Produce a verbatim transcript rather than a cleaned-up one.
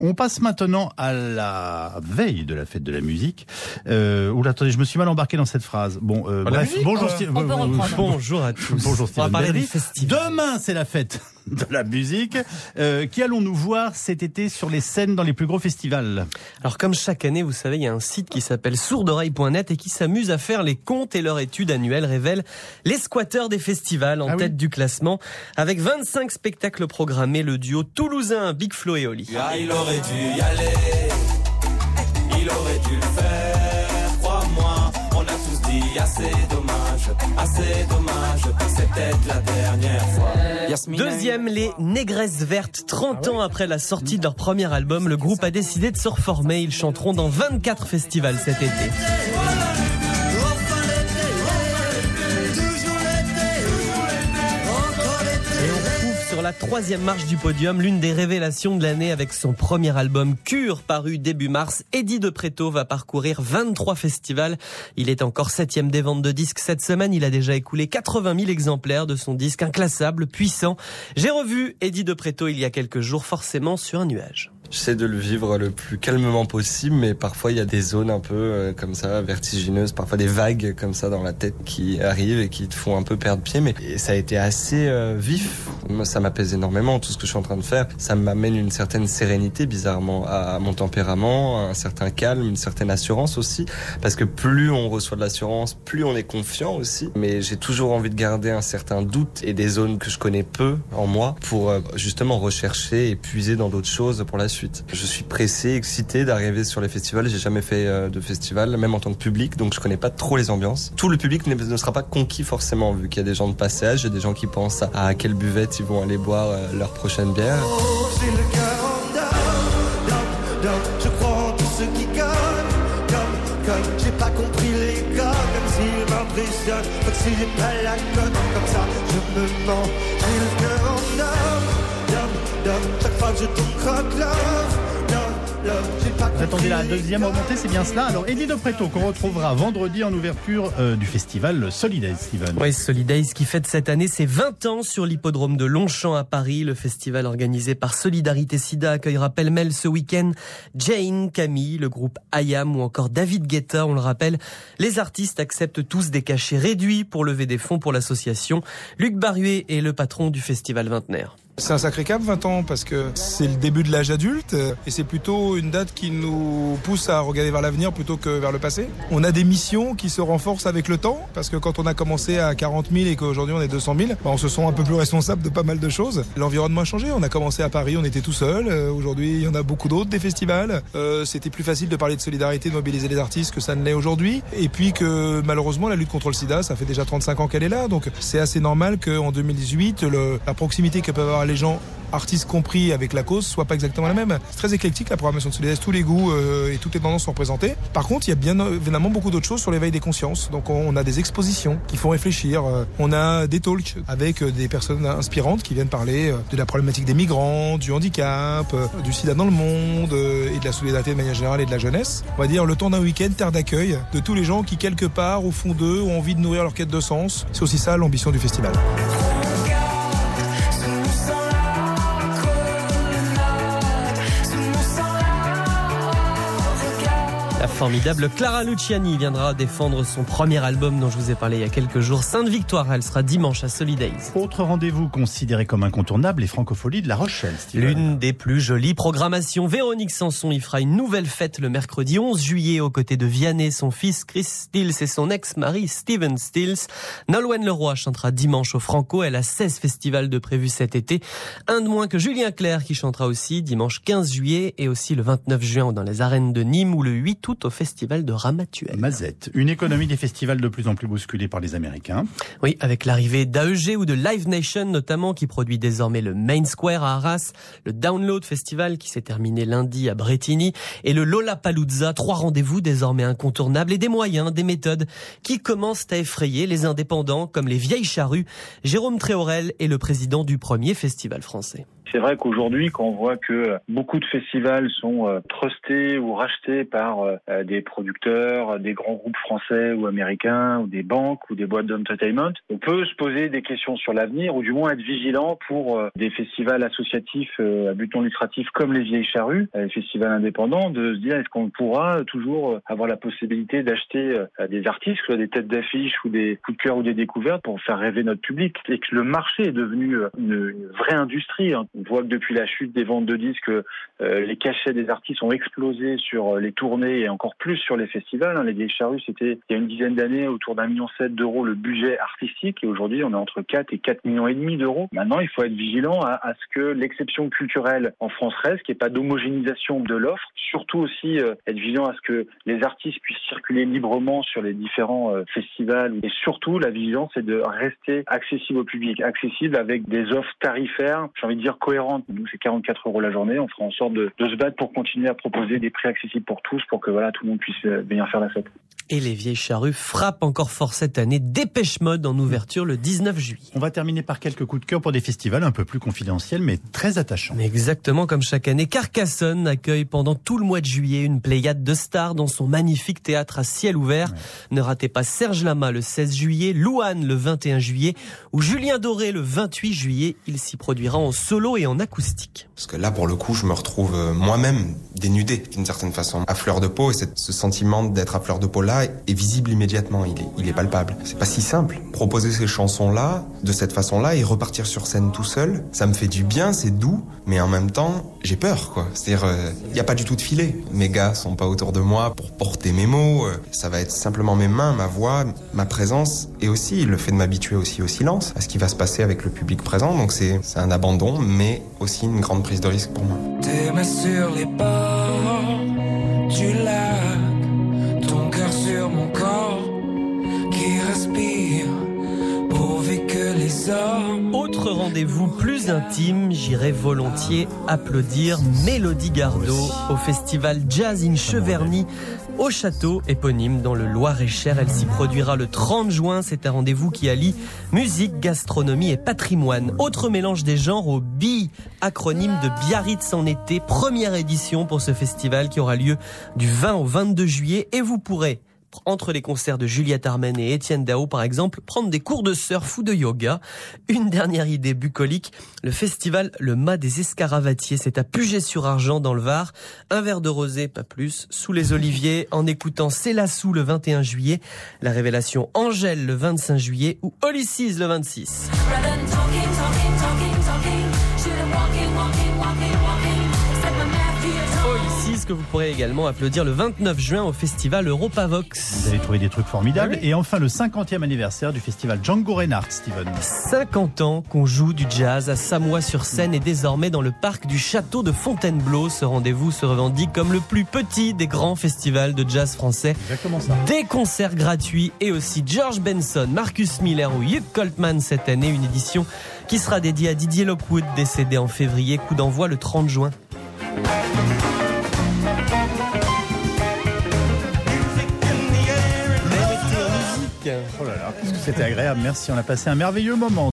On passe maintenant à la veille de la fête de la musique. Euh, oula, attendez, je me suis mal embarqué dans cette phrase. Bon, euh, bref, musique, bonjour, euh, Steve, on peut reprendre. bonjour à tous. Bonjour, Steven. On va parler Bellery. du festival. Demain, c'est la fête de la musique. Euh, qui allons-nous voir cet été sur les scènes dans les plus gros festivals? Alors, comme chaque année, vous savez, il y a un site qui s'appelle sourdoreille point net et qui s'amuse à faire les comptes, et leur étude annuelle révèle les squatteurs des festivals en Ah tête oui. du classement. Avec vingt-cinq spectacles programmés, le duo toulousain Big Flo et Oli. Ah, il aurait dû y aller, il aurait dû le faire, crois-moi, on a tous dit assez dommage, assez dommage, c'est peut-être la dernière fois. Deuxième, les Négresses Vertes. trente ans après la sortie de leur premier album, le groupe a décidé de se reformer. Ils chanteront dans vingt-quatre festivals cet été. Sur la troisième marche du podium, l'une des révélations de l'année avec son premier album Cure, paru début mars, Eddie de Pretto va parcourir vingt-trois festivals. Il est encore septième des ventes de disques cette semaine. Il a déjà écoulé quatre-vingt mille exemplaires de son disque inclassable, puissant. J'ai revu Eddie de Pretto il y a quelques jours, forcément sur un nuage. J'essaie de le vivre le plus calmement possible, mais parfois il y a des zones un peu euh, comme ça, vertigineuses, parfois des vagues comme ça dans la tête qui arrivent et qui te font un peu perdre pied, mais et ça a été assez euh, vif. Moi, ça m'apaise énormément, tout ce que je suis en train de faire. Ça m'amène une certaine sérénité, bizarrement, à mon tempérament, un certain calme, une certaine assurance aussi, parce que plus on reçoit de l'assurance, plus on est confiant aussi, mais j'ai toujours envie de garder un certain doute et des zones que je connais peu en moi pour euh, justement rechercher et puiser dans d'autres choses pour la suite. Je suis pressé, excité d'arriver sur les festivals. J'ai jamais fait de festival, même en tant que public, donc je connais pas trop les ambiances. Tout le public ne sera pas conquis forcément, vu qu'il y a des gens de passage, il y a des gens qui pensent à quelle buvette ils vont aller boire leur prochaine bière. Oh, j'ai le cœur en down, down, down. Je crois en tous ceux qui gagnent, comme, comme. J'ai pas compris les gars, comme s'ils m'impressionnent, comme si j'ai pas la cote, comme ça je me mens. J'ai le cœur en down, down, down. Chaque fois que je tombe croque love, love, love. J'ai pas compris. Vous attendez la deuxième remontée, c'est bien cela. Alors, Eddie de Pretto, qu'on retrouvera vendredi en ouverture euh, du festival Solidays, Steven. Oui, Solidays qui fête cette année ses vingt ans sur l'hippodrome de Longchamp à Paris. Le festival organisé par Solidarité Sida accueillera pêle-mêle ce week-end Jane, Camille, le groupe I A M ou encore David Guetta. On le rappelle, les artistes acceptent tous des cachets réduits pour lever des fonds pour l'association. Luc Barruet est le patron du festival Vingtenaire. C'est un sacré cap, vingt ans, parce que c'est le début de l'âge adulte et c'est plutôt une date qui nous pousse à regarder vers l'avenir plutôt que vers le passé. On a des missions qui se renforcent avec le temps, parce que quand on a commencé à quarante mille et qu'aujourd'hui on est deux cent mille, bah on se sent un peu plus responsable de pas mal de choses. L'environnement a changé, on a commencé à Paris, on était tout seul, euh, aujourd'hui il y en a beaucoup d'autres des festivals. Euh, c'était plus facile de parler de solidarité, de mobiliser les artistes que ça ne l'est aujourd'hui. Et puis que malheureusement la lutte contre le sida, ça fait déjà trente-cinq ans qu'elle est là, donc c'est assez normal qu'en deux mille dix-huit, le, la proximité que peuvent avoir les gens, artistes compris, avec la cause, soit pas exactement la même. C'est très éclectique la programmation de Solidays, tous les goûts euh, et toutes les tendances sont représentées. Par contre, il y a bien évidemment beaucoup d'autres choses sur l'éveil des consciences. Donc on a des expositions qui font réfléchir, on a des talks avec des personnes inspirantes qui viennent parler de la problématique des migrants, du handicap, du sida dans le monde et de la solidarité de manière générale et de la jeunesse. On va dire le temps d'un week-end, terre d'accueil de tous les gens qui quelque part au fond d'eux ont envie de nourrir leur quête de sens. C'est aussi ça l'ambition du festival. La formidable Clara Luciani viendra défendre son premier album dont je vous ai parlé il y a quelques jours, Sainte Victoire. Elle sera dimanche à Solidays. Autre rendez-vous considéré comme incontournable, les Francopholies de La Rochelle, Steven. L'une des plus jolies programmations. Véronique Sanson y fera une nouvelle fête le mercredi onze juillet aux côtés de Vianney, son fils Chris Stills et son ex-mari Steven Stills. Nolwenn Leroy chantera dimanche au Franco. Elle a seize festivals de prévus cet été. Un de moins que Julien Clerc qui chantera aussi dimanche quinze juillet et aussi le vingt-neuf juin dans les arènes de Nîmes ou le huit août au festival de Ramatuelle. Mazette, une économie des festivals de plus en plus bousculée par les Américains. Oui, avec l'arrivée d'A E G ou de Live Nation notamment, qui produit désormais le Main Square à Arras, le Download Festival qui s'est terminé lundi à Bretigny et le Lollapalooza, trois rendez-vous désormais incontournables et des moyens, des méthodes qui commencent à effrayer les indépendants comme les Vieilles Charrues. Jérôme Tréorel est le président du premier festival français. C'est vrai qu'aujourd'hui, quand on voit que beaucoup de festivals sont euh, trustés ou rachetés par euh, des producteurs, des grands groupes français ou américains, ou des banques ou des boîtes d'entertainment, on peut se poser des questions sur l'avenir ou du moins être vigilant pour euh, des festivals associatifs euh, à but non lucratif comme les Vieilles Charrues, euh, les festivals indépendants, de se dire est-ce qu'on pourra toujours avoir la possibilité d'acheter euh, des artistes, que ce soit des têtes d'affiche ou des coups de cœur ou des découvertes pour faire rêver notre public. Et que le marché est devenu une, une vraie industrie. Hein. On voit que depuis la chute des ventes de disques, euh, les cachets des artistes ont explosé sur les tournées et encore plus sur les festivals. Hein. Les Vieilles Charrues, c'était il y a une dizaine d'années autour d'un million sept d'euros le budget artistique et aujourd'hui on est entre quatre et quatre millions et demi d'euros. Maintenant, il faut être vigilant à, à ce que l'exception culturelle en France reste, qu'il n'y ait pas d'homogénéisation de l'offre. Surtout aussi euh, être vigilant à ce que les artistes puissent circuler librement sur les différents euh, festivals. Et surtout, la vigilance, c'est de rester accessible au public, accessible avec des offres tarifaires, j'ai envie de dire cohérentes. Nous, c'est quarante-quatre euros la journée. On fera en sorte de, de se battre pour continuer à proposer des prix accessibles pour tous, pour que voilà, tout le monde puisse venir faire la fête. Et les Vieilles Charrues frappent encore fort cette année. Dépêche Mode en ouverture le dix-neuf juillet. On va terminer par quelques coups de cœur pour des festivals un peu plus confidentiels, mais très attachants. Exactement comme chaque année, Carcassonne accueille pendant tout le mois de juillet une pléiade de stars dans son magnifique théâtre à ciel ouvert. Ouais. Ne ratez pas Serge Lama le seize juillet, Louane le vingt et un juillet ou Julien Doré le vingt-huit juillet. Il s'y produira en solo et en acoustique. Parce que là, pour le coup, je me retrouve moi-même dénudé d'une certaine façon, à fleur de peau, et ce sentiment d'être à fleur de peau là est visible immédiatement, il est, il est palpable. C'est pas si simple. Proposer ces chansons-là, de cette façon-là, et repartir sur scène tout seul, ça me fait du bien, c'est doux, mais en même temps, j'ai peur, quoi. C'est-à-dire, il euh, y a pas du tout de filet. Mes gars sont pas autour de moi pour porter mes mots, euh, ça va être simplement mes mains, ma voix, ma présence, et aussi le fait de m'habituer aussi au silence, à ce qui va se passer avec le public présent, donc c'est, c'est un abandon, mais aussi une grande prise de risque pour moi. Tes mains sur les bords du lac, ton cœur sur mon corps qui respire pourvu que les hommes. Autre rendez-vous plus intime, j'irai volontiers applaudir Mélodie Gardot au festival Jazz in Cheverny au château éponyme dans le Loir-et-Cher. Elle s'y produira le trente juin. C'est un rendez-vous qui allie musique, gastronomie et patrimoine. Autre mélange des genres au B I, acronyme de Biarritz en été. Première édition pour ce festival qui aura lieu du vingt au vingt-deux juillet et vous pourrez, entre les concerts de Juliette Armen et Étienne Dao par exemple, prendre des cours de surf ou de yoga. Une dernière idée bucolique, le festival Le Mât des Escaravatiers, c'est à Puget-sur-Argent dans le Var. Un verre de rosé, pas plus, sous les oliviers, en écoutant C'est Lassou le vingt et un juillet, La Révélation Angèle le vingt-cinq juillet ou Ulysses le vingt-six. Que vous pourrez également applaudir le vingt-neuf juin au festival Europavox. Vous allez trouver des trucs formidables. Et enfin, le cinquantième anniversaire du festival Django Reinhardt, Steven. cinquante ans qu'on joue du jazz à Samois-sur-Seine et désormais dans le parc du château de Fontainebleau. Ce rendez-vous se revendique comme le plus petit des grands festivals de jazz français. Exactement ça. Des concerts gratuits et aussi George Benson, Marcus Miller ou Hugh Coltman cette année. Une édition qui sera dédiée à Didier Lockwood, décédé en février. Coup d'envoi le trente juin. Oh là là, qu'est-ce que c'était agréable. Merci, on a passé un merveilleux moment.